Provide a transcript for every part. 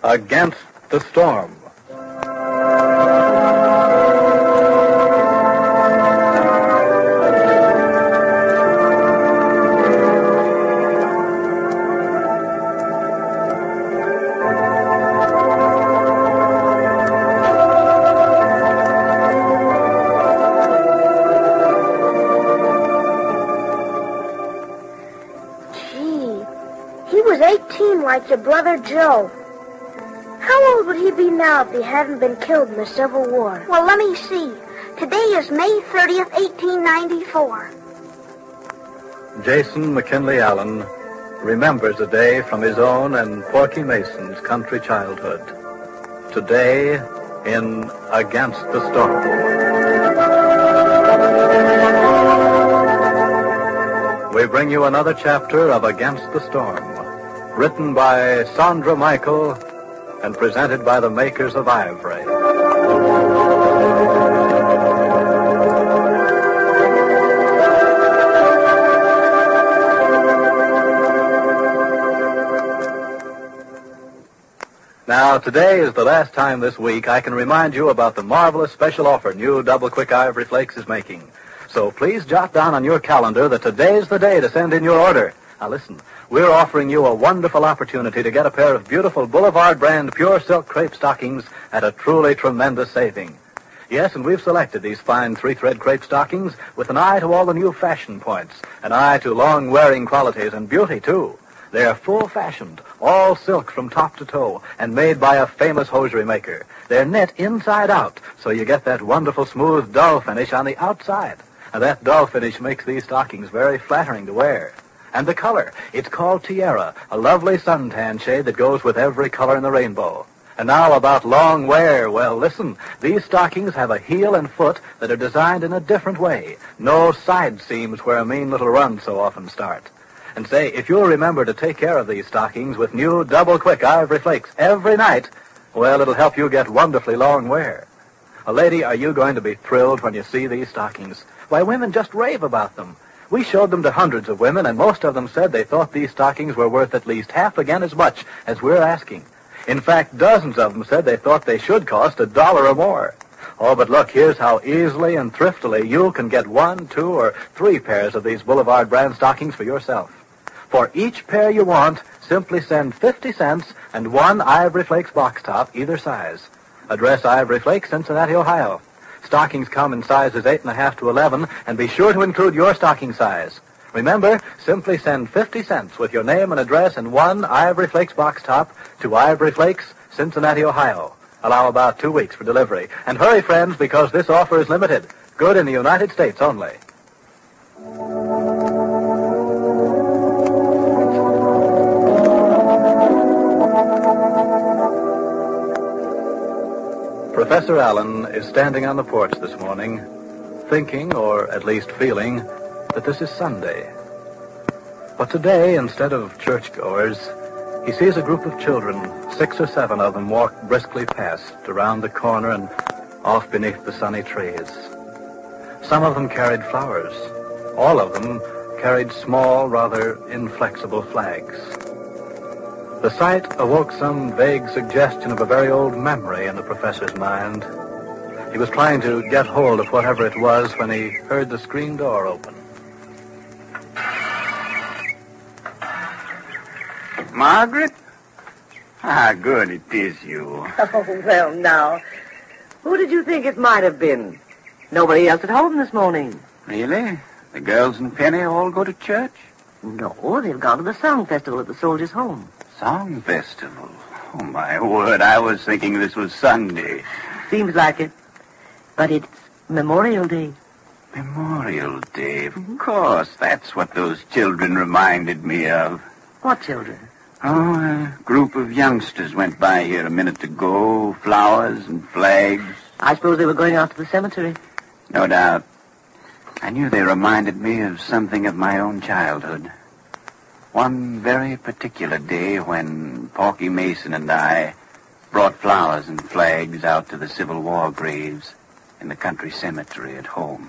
Against the Storm. He was 18 like your brother Joe. How old would he be now if he hadn't been killed in the Civil War? Well, let me see. Today is May 30th, 1894. Jason McKinley Allen remembers a day from his own and Porky Mason's country childhood. Today in Against the Storm. We bring you another chapter of Against the Storm, written by Sandra Michael and presented by the makers of Ivory. Now, today is the last time this week I can remind you about the marvelous special offer new Double Quick Ivory Flakes is making. So please jot down on your calendar that today's the day to send in your order. Now listen, we're offering you a wonderful opportunity to get a pair of beautiful Boulevard brand pure silk crepe stockings at a truly tremendous saving. Yes, and we've selected these fine three-thread crepe stockings with an eye to all the new fashion points, an eye to long-wearing qualities and beauty, too. They're full-fashioned, all silk from top to toe, and made by a famous hosiery maker. They're knit inside out, so you get that wonderful smooth dull finish on the outside. And that dull finish makes these stockings very flattering to wear. And the color, it's called Tiara, a lovely suntan shade that goes with every color in the rainbow. And now about long wear. Well, listen, these stockings have a heel and foot that are designed in a different way. No side seams where a mean little runs so often start. And say, if you'll remember to take care of these stockings with new Double Quick Ivory Flakes every night, well, it'll help you get wonderfully long wear. Lady, are you going to be thrilled when you see these stockings? Why, women just rave about them. We showed them to hundreds of women, and most of them said they thought these stockings were worth at least half again as much as we're asking. In fact, dozens of them said they thought they should cost $1 or more. Oh, but look, here's how easily and thriftily you can get 1, 2, or 3 pairs of these Boulevard brand stockings for yourself. For each pair you want, simply send 50 cents and 1 Ivory Flakes box top, either size. Address Ivory Flakes, Cincinnati, Ohio. Stockings come in sizes 8.5 to 11, and be sure to include your stocking size. Remember, simply send 50 cents with your name and address and 1 Ivory Flakes box top to Ivory Flakes, Cincinnati, Ohio. Allow about 2 weeks for delivery. And hurry, friends, because this offer is limited. Good in the United States only. Professor Allen is standing on the porch this morning, thinking, or at least feeling, that this is Sunday. But today, instead of churchgoers, he sees a group of children, 6 or 7 of them, walk briskly past, around the corner and off beneath the sunny trees. Some of them carried flowers. All of them carried small, rather inflexible flags. The sight awoke some vague suggestion of a very old memory in the professor's mind. He was trying to get hold of whatever it was when he heard the screen door open. Margaret? Ah, good, it is you. Oh, well, now. Who did you think it might have been? Nobody else at home this morning. Really? The girls and Penny all go to church? No, they've gone to the Song Festival at the Soldiers' Home. Song Festival? Oh, my word, I was thinking this was Sunday. Seems like it. But it's Memorial Day. Memorial Day, of course. That's what those children reminded me of. What children? Oh, a group of youngsters went by here a minute ago. Flowers and flags. I suppose they were going out to the cemetery. No doubt. I knew they reminded me of something of my own childhood. One very particular day when Porky Mason and I brought flowers and flags out to the Civil War graves in the country cemetery at home.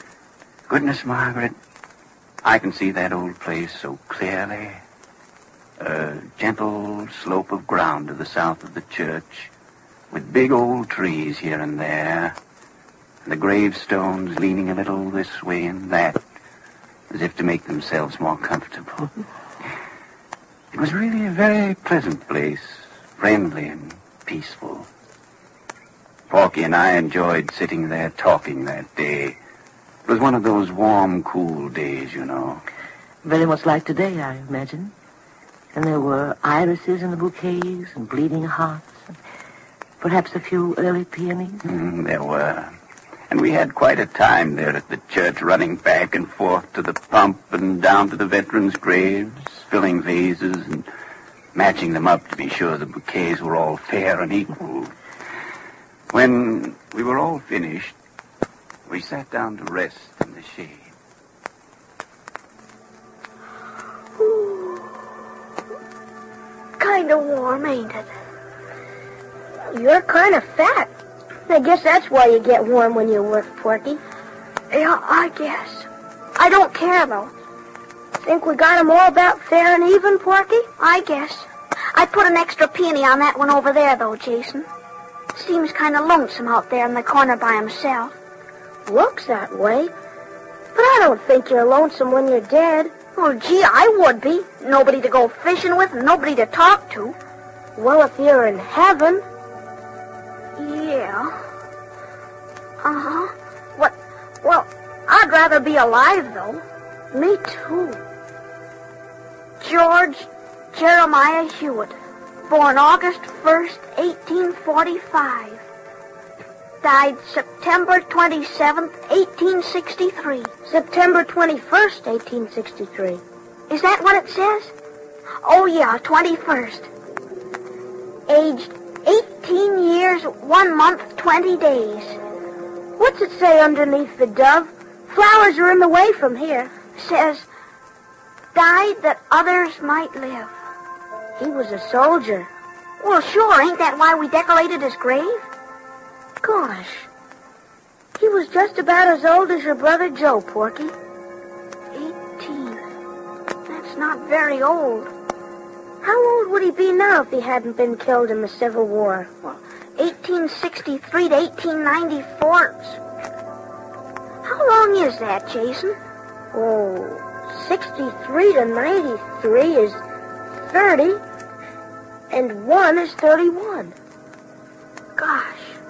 Goodness, Margaret, I can see that old place so clearly. A gentle slope of ground to the south of the church, with big old trees here and there, and the gravestones leaning a little this way and that, as if to make themselves more comfortable. It was really a very pleasant place, friendly and peaceful. Porky and I enjoyed sitting there talking that day. It was one of those warm, cool days, you know. Very much like today, I imagine. And there were irises in the bouquets and bleeding hearts, and perhaps a few early peonies. There were. And we had quite a time there at the church, running back and forth to the pump and down to the veterans' graves, filling vases and matching them up to be sure the bouquets were all fair and equal. When we were all finished, we sat down to rest in the shade. Kind of warm, ain't it? You're kind of fat. I guess that's why you get warm when you work, Porky. Yeah, I guess. I don't care, though. Think we got 'em all about fair and even, Porky? I guess. I put an extra peony on that one over there, though, Jason. Seems kind of lonesome out there in the corner by himself. Looks that way. But I don't think you're lonesome when you're dead. Oh, gee, I would be. Nobody to go fishing with and nobody to talk to. Well, if you're in heaven... Yeah. Uh-huh. What? Well, I'd rather be alive, though. Me too. George Jeremiah Hewitt, born August 1st, 1845. Died September 27th, 1863. September 21st, 1863. Is that what it says? Oh, yeah, 21st. Aged 18 years, 1 month, 20 days. What's it say underneath the dove? Flowers are in the way from here. Says, died that others might live. He was a soldier. Well, sure, ain't that why we decorated his grave? Gosh, he was just about as old as your brother Joe, Porky. 18. That's not very old. How old would he be now if he hadn't been killed in the Civil War? Well, 1863 to 1894. How long is that, Jason? Oh, 63 to 93 is 30, and 1 is 31. Gosh.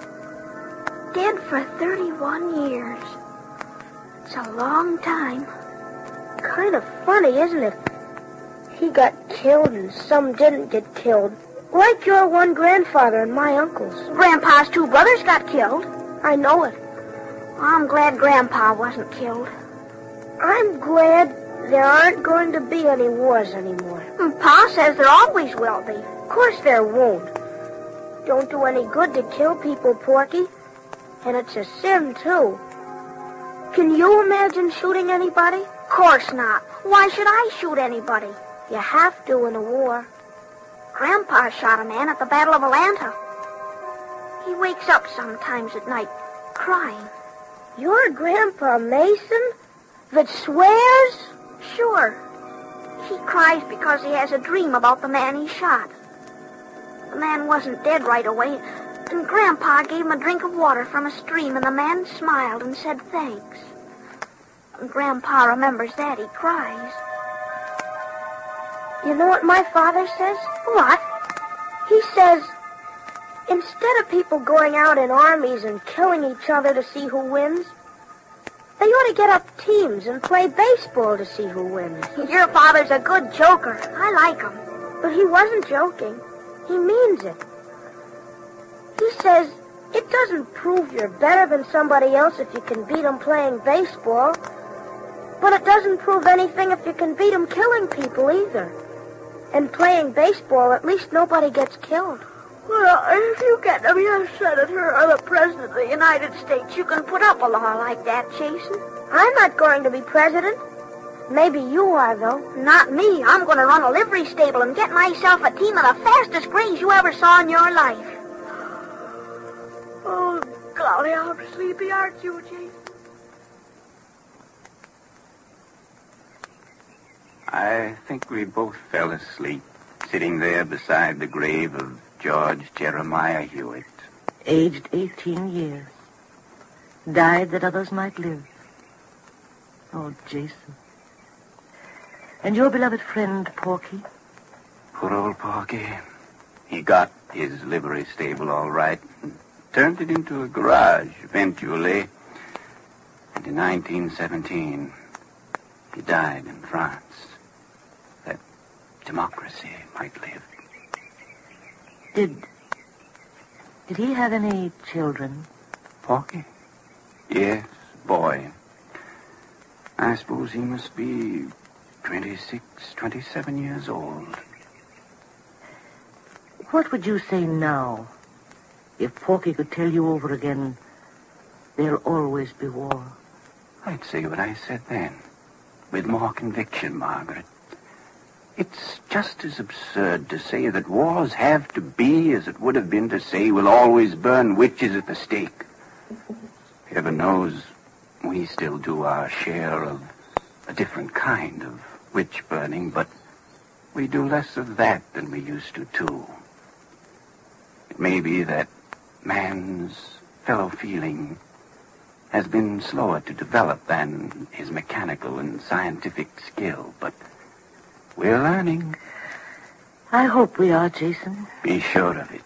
Dead for 31 years. It's a long time. Kind of funny, isn't it? He got killed and some didn't get killed. Like your one grandfather and my uncle's. Grandpa's 2 brothers got killed. I know it. I'm glad Grandpa wasn't killed. I'm glad there aren't going to be any wars anymore. Pa says there always will be. Of course there won't. Don't do any good to kill people, Porky. And it's a sin, too. Can you imagine shooting anybody? Of course not. Why should I shoot anybody? You have to in a war. Grandpa shot a man at the Battle of Atlanta. He wakes up sometimes at night, crying. Your Grandpa Mason? That swears? Sure. He cries because he has a dream about the man he shot. The man wasn't dead right away, and Grandpa gave him a drink of water from a stream, and the man smiled and said thanks. When Grandpa remembers that, he cries. You know what my father says? What? He says, instead of people going out in armies and killing each other to see who wins, they ought to get up teams and play baseball to see who wins. Your father's a good joker. I like him. But he wasn't joking. He means it. He says it doesn't prove you're better than somebody else if you can beat them playing baseball. But it doesn't prove anything if you can beat them killing people either. And playing baseball, at least nobody gets killed. Well, if you get to be a senator or the president of the United States, you can put up a law like that, Jason. I'm not going to be president. Maybe you are, though. Not me. I'm going to run a livery stable and get myself a team of the fastest grays you ever saw in your life. Oh, golly, how sleepy aren't you, Jason? I think we both fell asleep sitting there beside the grave of George Jeremiah Hewitt. Aged 18 years. Died that others might live. Oh, Jason. And your beloved friend, Porky? Poor old Porky. He got his livery stable all right and turned it into a garage eventually. And in 1917, he died in France. That democracy might live. Did he have any children? Porky? Yes, boy. I suppose he must be 26, 27 years old. What would you say now if Porky could tell you over again, there'll always be war? I'd say what I said then, with more conviction, Margaret. It's just as absurd to say that wars have to be as it would have been to say we'll always burn witches at the stake. Heaven knows we still do our share of a different kind of witch burning, but we do less of that than we used to, too. It may be that man's fellow feeling has been slower to develop than his mechanical and scientific skill, but we're learning. I hope we are, Jason. Be sure of it.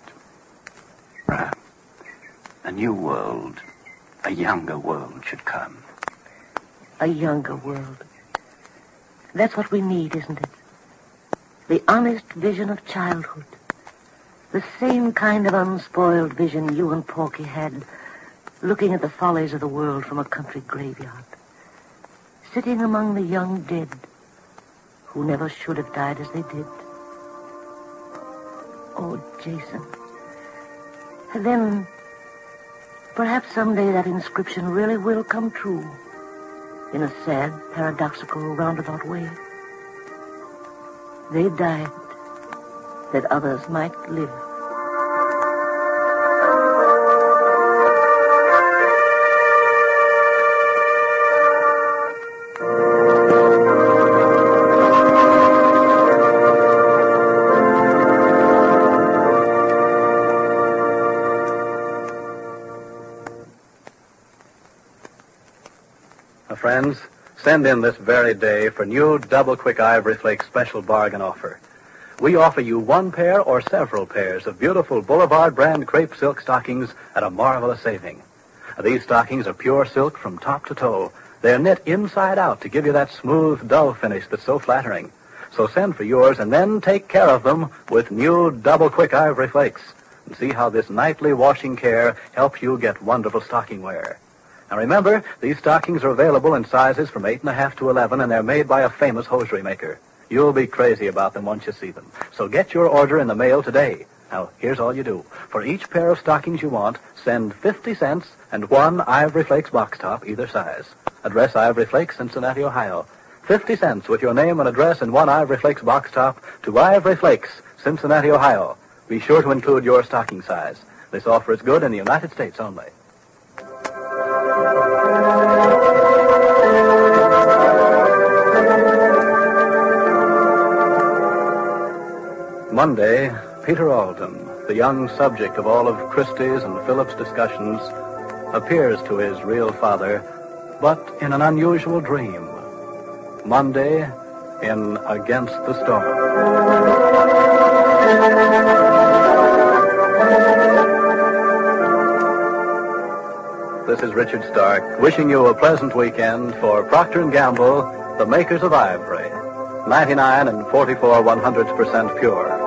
A new world, a younger world should come. A younger world. That's what we need, isn't it? The honest vision of childhood. The same kind of unspoiled vision you and Porky had, looking at the follies of the world from a country graveyard. Sitting among the young dead, who never should have died as they did. Oh, Jason. And then, perhaps someday that inscription really will come true, in a sad, paradoxical, roundabout way. They died that others might live. Friends, send in this very day for new Double Quick Ivory Flake special bargain offer. We offer you one pair or several pairs of beautiful Boulevard brand crepe silk stockings at a marvelous saving. These stockings are pure silk from top to toe. They're knit inside out to give you that smooth, dull finish that's so flattering. So send for yours and then take care of them with new Double Quick Ivory Flakes. And see how this nightly washing care helps you get wonderful stocking wear. Now remember, these stockings are available in sizes from 8.5 to 11, and they're made by a famous hosiery maker. You'll be crazy about them once you see them. So get your order in the mail today. Now, here's all you do. For each pair of stockings you want, send 50 cents and one Ivory Flakes box top, either size. Address Ivory Flakes, Cincinnati, Ohio. 50 cents with your name and address and one Ivory Flakes box top to Ivory Flakes, Cincinnati, Ohio. Be sure to include your stocking size. This offer is good in the United States only. Monday, Peter Alden, the young subject of all of Christie's and Philip's discussions, appears to his real father, but in an unusual dream. Monday in Against the Storm. This is Richard Stark, wishing you a pleasant weekend for Procter & Gamble, the makers of ivory. 99 and 44 100% pure.